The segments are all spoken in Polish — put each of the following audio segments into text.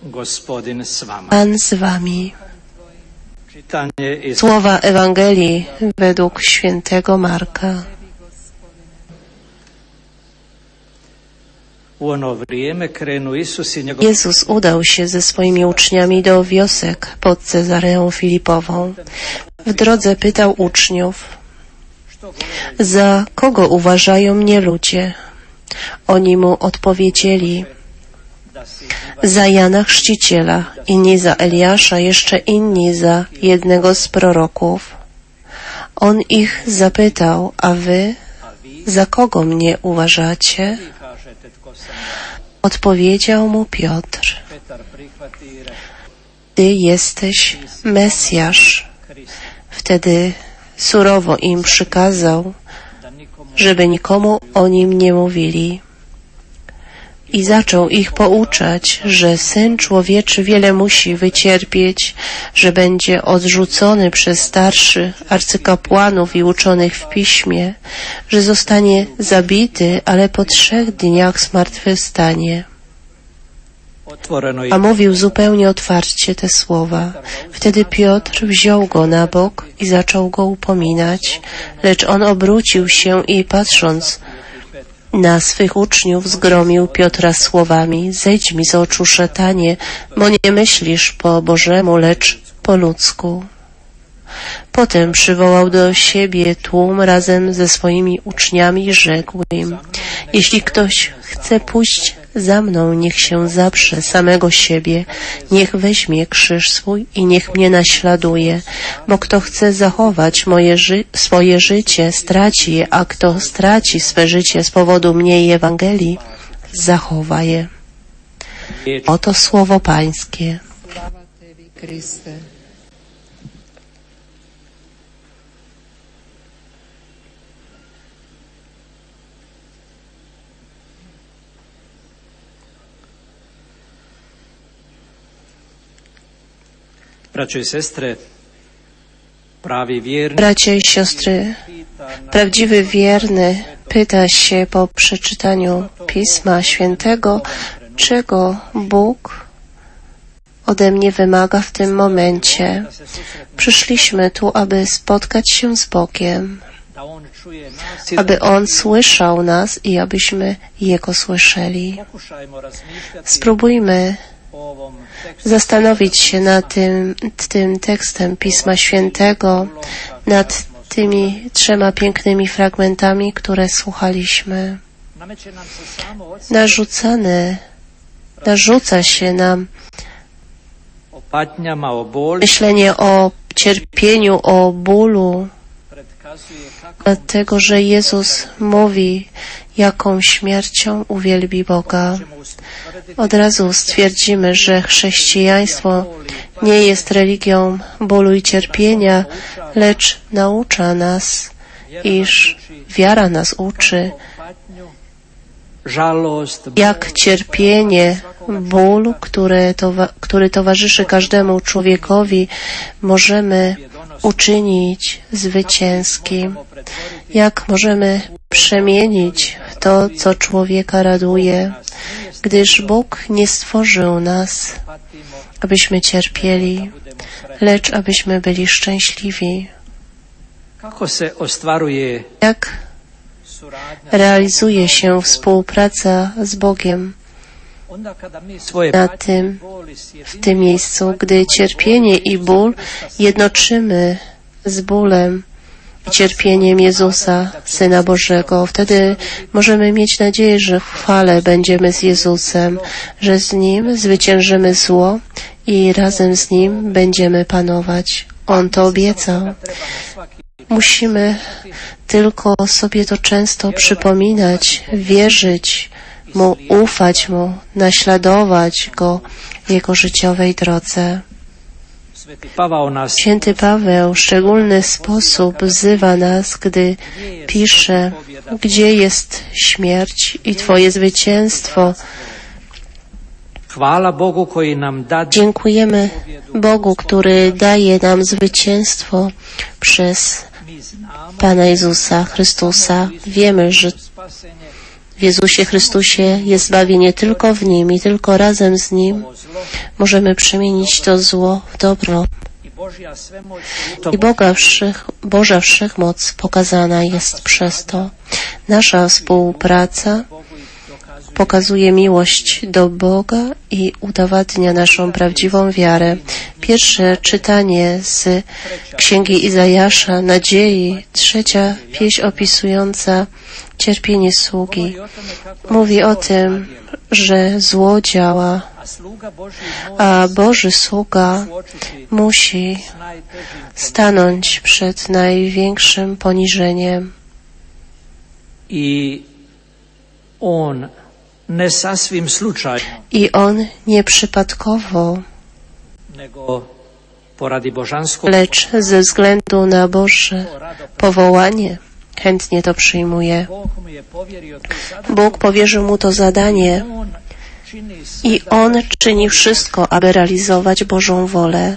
Pan z wami. Słowa Ewangelii według świętego Marka. Jezus udał się ze swoimi uczniami do wiosek pod Cezareą Filipową. W drodze pytał uczniów: za kogo uważają mnie ludzie? Oni mu odpowiedzieli: za Jana Chrzciciela, inni za Eliasza, jeszcze inni za jednego z proroków. On ich zapytał: a wy za kogo mnie uważacie? Odpowiedział mu Piotr: Ty jesteś Mesjasz. Wtedy surowo im przykazał, żeby nikomu o nim nie mówili. I zaczął ich pouczać, że Syn Człowieczy wiele musi wycierpieć, że będzie odrzucony przez starszych arcykapłanów i uczonych w piśmie, że zostanie zabity, ale po 3 dniach zmartwychwstanie. A mówił zupełnie otwarcie te słowa. Wtedy Piotr wziął go na bok i zaczął go upominać, lecz on obrócił się i patrząc na swych uczniów zgromił Piotra słowami: zejdź mi z oczu, szatanie, bo nie myślisz po Bożemu, lecz po ludzku. Potem przywołał do siebie tłum razem ze swoimi uczniami i rzekł im: jeśli ktoś chce pójść za mną, niech się zaprze samego siebie, niech weźmie krzyż swój i niech mnie naśladuje, bo kto chce zachować swoje życie, straci je, a kto straci swe życie z powodu mnie i Ewangelii, zachowa je. Oto słowo Pańskie. Bracia i siostry, prawdziwy wierny pyta się po przeczytaniu Pisma Świętego, czego Bóg ode mnie wymaga w tym momencie. Przyszliśmy tu, aby spotkać się z Bogiem, aby On słyszał nas i abyśmy Jego słyszeli. Spróbujmy zastanowić się nad tym tekstem Pisma Świętego, nad tymi 3 pięknymi fragmentami, które słuchaliśmy. Narzuca się nam myślenie o cierpieniu, o bólu, dlatego, że Jezus mówi, jaką śmiercią uwielbi Boga. Od razu stwierdzimy, że chrześcijaństwo nie jest religią bólu i cierpienia, lecz naucza nas, iż wiara nas uczy, jak cierpienie, ból, który towarzyszy każdemu człowiekowi, możemy uczynić zwycięskim. Jak możemy przemienić w to, co człowieka raduje, gdyż Bóg nie stworzył nas, abyśmy cierpieli, lecz abyśmy byli szczęśliwi. Jak realizuje się współpraca z Bogiem w tym miejscu, gdy cierpienie i ból jednoczymy z bólem i cierpieniem Jezusa, Syna Bożego. Wtedy możemy mieć nadzieję, że w chwale będziemy z Jezusem, że z Nim zwyciężymy zło i razem z Nim będziemy panować. On to obiecał. Musimy tylko sobie to często przypominać, wierzyć Mu, ufać Mu, naśladować Go w Jego życiowej drodze. Święty Paweł w szczególny sposób wzywa nas, gdy pisze: gdzie jest śmierć i Twoje zwycięstwo? Dziękujemy Bogu, który daje nam zwycięstwo przez Pana Jezusa Chrystusa. Wiemy, że W Jezusie Chrystusie jest zbawienie, tylko w Nim i tylko razem z Nim możemy przemienić to zło w dobro. I Boża Wszechmoc pokazana jest przez to. Nasza współpraca pokazuje miłość do Boga i udowadnia naszą prawdziwą wiarę. Pierwsze czytanie z Księgi Izajasza, nadziei, 3. pieśń opisująca cierpienie sługi. Mówi o tym, że zło działa, a Boży sługa musi stanąć przed największym poniżeniem. I on nieprzypadkowo, lecz ze względu na Boże powołanie chętnie to przyjmuje. Bóg powierzył mu to zadanie i on czyni wszystko, aby realizować Bożą wolę.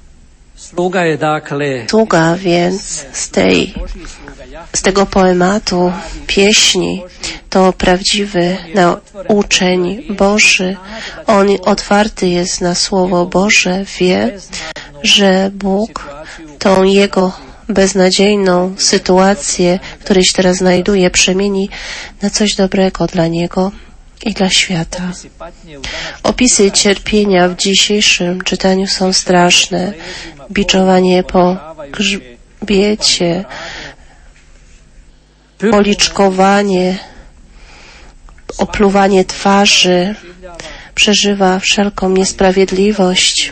Sługa więc z tego poematu, pieśni, to prawdziwy uczeń Boży. On otwarty jest na Słowo Boże, wie, że Bóg tą jego beznadziejną sytuację, w której się teraz znajduje, przemieni na coś dobrego dla niego i dla świata. Opisy cierpienia w dzisiejszym czytaniu są straszne. Biczowanie po grzbiecie, policzkowanie, opluwanie twarzy, przeżywa wszelką niesprawiedliwość,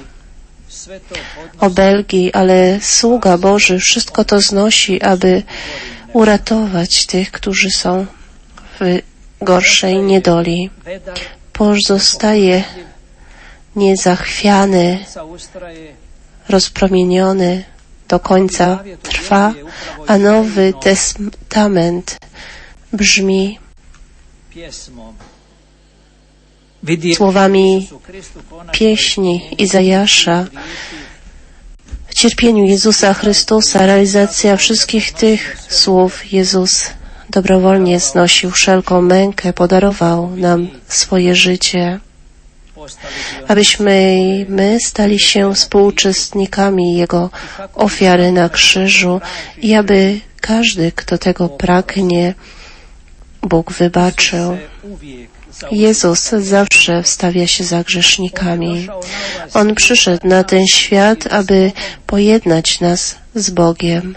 obelgi, ale sługa Boży wszystko to znosi, aby uratować tych, którzy są w gorszej niedoli. Pozostaje niezachwiany, rozpromieniony, do końca trwa, a Nowy Testament brzmi słowami pieśni Izajasza. W cierpieniu Jezusa Chrystusa realizacja wszystkich tych słów. Jezus dobrowolnie znosił wszelką mękę, podarował nam swoje życie, abyśmy my stali się współuczestnikami Jego ofiary na krzyżu i aby każdy, kto tego pragnie, Bóg wybaczył. Jezus zawsze wstawia się za grzesznikami. On przyszedł na ten świat, aby pojednać nas z Bogiem.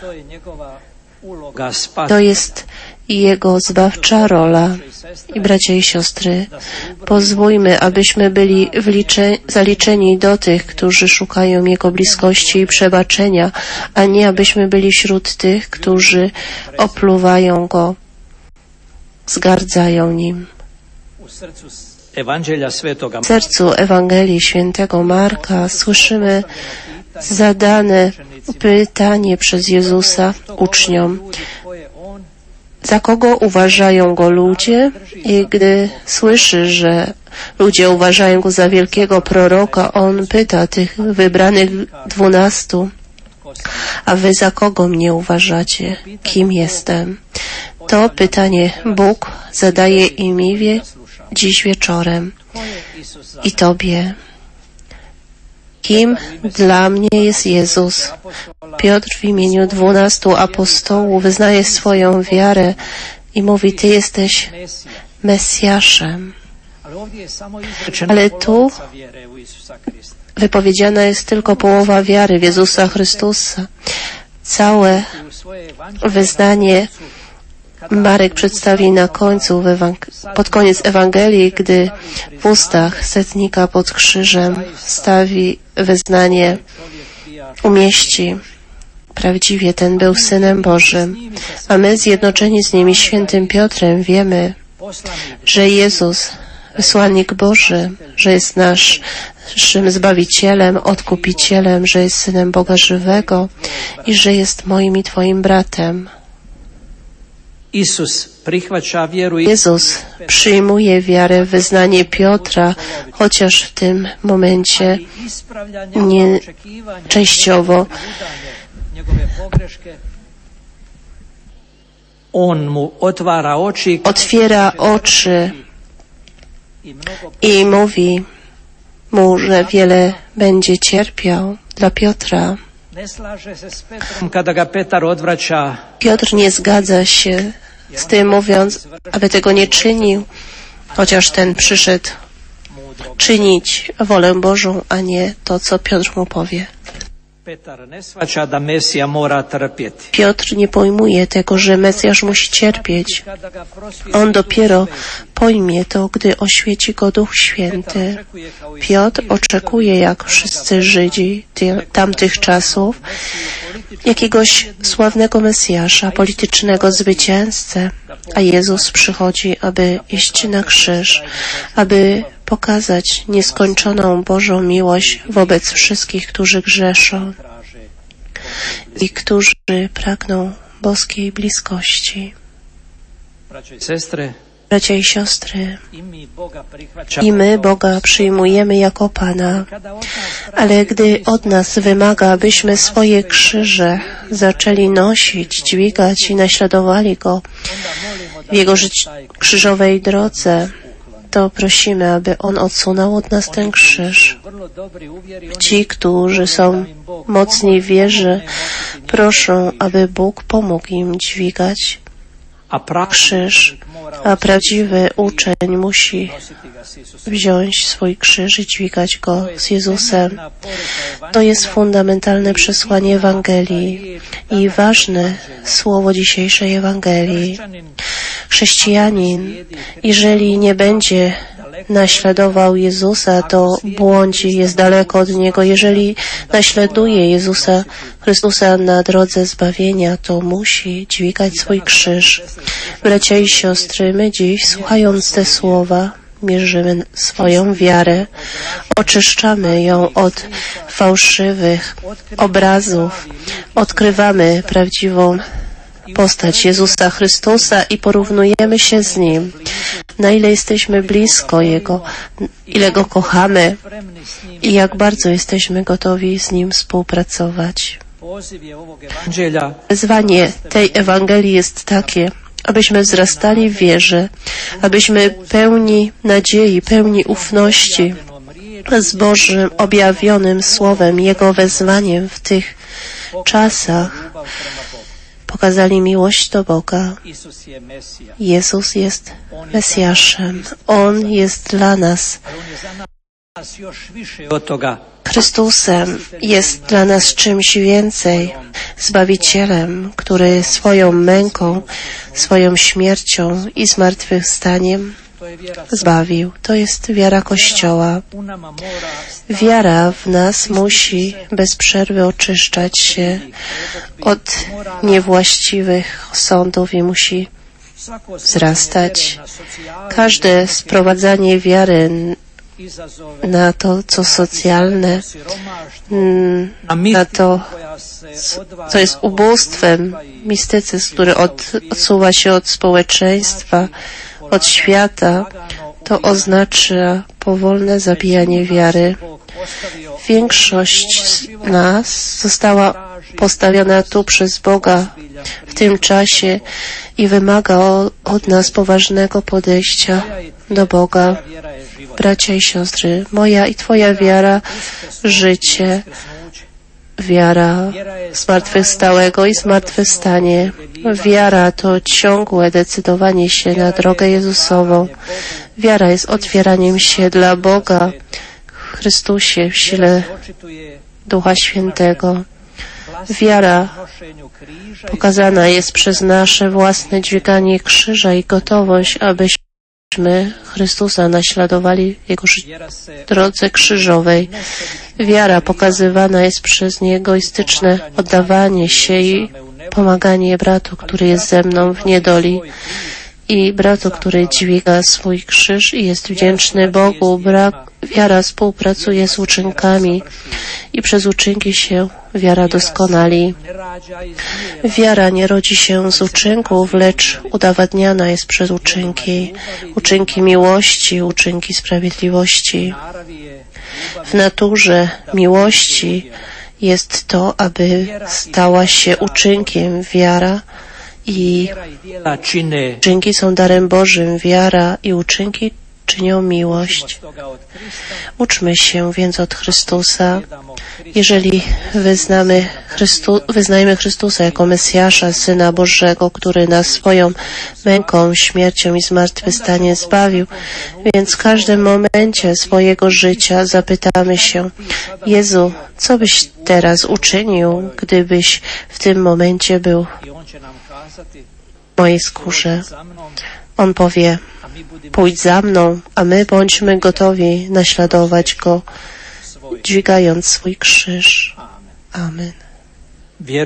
To jest Jego zbawcza rola. I bracia i siostry, pozwólmy, abyśmy byli zaliczeni do tych, którzy szukają Jego bliskości i przebaczenia, a nie abyśmy byli wśród tych, którzy opluwają Go, zgardzają Nim. W sercu Ewangelii Świętego Marka słyszymy zadane pytanie przez Jezusa uczniom. Za kogo uważają Go ludzie? I gdy słyszy, że ludzie uważają Go za wielkiego proroka, On pyta tych wybranych 12, a wy za kogo mnie uważacie? Kim jestem? To pytanie Bóg zadaje i mi dziś wieczorem i Tobie. Kim dla mnie jest Jezus? Piotr w imieniu 12 apostołów wyznaje swoją wiarę i mówi, Ty jesteś Mesjaszem. Ale tu wypowiedziana jest tylko połowa wiary w Jezusa Chrystusa. Całe wyznanie Marek przedstawi na końcu, pod koniec Ewangelii, gdy w ustach setnika pod krzyżem stawi wyznanie, umieści. Prawdziwie ten był Synem Bożym, a my zjednoczeni z nim i świętym Piotrem wiemy, że Jezus, wysłannik Boży, że jest naszym Zbawicielem, Odkupicielem, że jest Synem Boga żywego i że jest moim i Twoim bratem. Jezus przyjmuje wiarę w wyznanie Piotra, chociaż w tym momencie nie częściowo. otwiera oczy i mówi mu, że wiele będzie cierpiał. Dla Piotra Piotr nie zgadza się z tym, mówiąc, aby tego nie czynił, chociaż ten przyszedł czynić wolę Bożą, a nie to, co Piotr mu powie. Piotr nie pojmuje tego, że Mesjasz musi cierpieć. On dopiero pojmie to, gdy oświeci go Duch Święty. Piotr oczekuje, jak wszyscy Żydzi tamtych czasów, jakiegoś sławnego Mesjasza, politycznego zwycięzcę, a Jezus przychodzi, aby iść na krzyż, aby pokazać nieskończoną Bożą miłość wobec wszystkich, którzy grzeszą i którzy pragną boskiej bliskości. Bracia i siostry, i my Boga przyjmujemy jako Pana, ale gdy od nas wymaga, abyśmy swoje krzyże zaczęli nosić, dźwigać i naśladowali Go w Jego krzyżowej drodze, to prosimy, aby On odsunął od nas ten krzyż. Ci, którzy są mocni w wierze, proszą, aby Bóg pomógł im dźwigać krzyż, a prawdziwy uczeń musi wziąć swój krzyż i dźwigać go z Jezusem. To jest fundamentalne przesłanie Ewangelii i ważne słowo dzisiejszej Ewangelii. Chrześcijanin, jeżeli nie będzie naśladował Jezusa, to błądzi, jest daleko od Niego. Jeżeli naśladuje Jezusa Chrystusa na drodze zbawienia, to musi dźwigać swój krzyż. Bracia i siostry, my dziś, słuchając te słowa, mierzymy swoją wiarę, oczyszczamy ją od fałszywych obrazów, odkrywamy prawdziwą postać Jezusa Chrystusa i porównujemy się z Nim. Na ile jesteśmy blisko Jego, ile Go kochamy i jak bardzo jesteśmy gotowi z Nim współpracować. Wezwanie tej Ewangelii jest takie, abyśmy wzrastali w wierze, abyśmy pełni nadziei, pełni ufności z Bożym objawionym Słowem, Jego wezwaniem w tych czasach pokazali miłość do Boga. Jezus jest Mesjaszem. On jest dla nas Chrystusem, jest dla nas czymś więcej, Zbawicielem, który swoją męką, swoją śmiercią i zmartwychwstaniem zbawił. To jest wiara Kościoła. Wiara w nas musi bez przerwy oczyszczać się od niewłaściwych sądów i musi wzrastać. Każde sprowadzanie wiary na to, co socjalne, na to, co jest ubóstwem, mistycyzm, który odsuwa się od społeczeństwa, od świata, to oznacza powolne zabijanie wiary. Większość z nas została postawiona tu przez Boga w tym czasie i wymaga od nas poważnego podejścia do Boga. Bracia i siostry, moja i Twoja wiara, życie, wiara zmartwychwstałego i zmartwychwstanie. Wiara to ciągłe decydowanie się na drogę Jezusową. Wiara jest otwieraniem się dla Boga w Chrystusie, w sile Ducha Świętego. Wiara pokazana jest przez nasze własne dźwiganie krzyża i gotowość, abyśmy Chrystusa naśladowali w Jego drodze krzyżowej. Wiara pokazywana jest przez nieegoistyczne oddawanie się i pomaganie bratu, który jest ze mną w niedoli i bratu, który dźwiga swój krzyż i jest wdzięczny Bogu. Wiara współpracuje z uczynkami i przez uczynki się wiara doskonali. Wiara nie rodzi się z uczynków, lecz udowadniana jest przez uczynki. Uczynki miłości, uczynki sprawiedliwości. W naturze miłości jest to, aby stała się uczynkiem wiara I uczynki są darem Bożym, wiara i uczynki czynią miłość. Uczmy się więc od Chrystusa. Jeżeli wyznajemy Chrystusa jako Mesjasza, Syna Bożego, który nas swoją męką, śmiercią i zmartwychwstaniem zbawił, więc w każdym momencie swojego życia zapytamy się: Jezu, co byś teraz uczynił, gdybyś w tym momencie był w mojej skórze? On powie: pójdź za mną, a my bądźmy gotowi naśladować Go, dźwigając swój krzyż. Amen.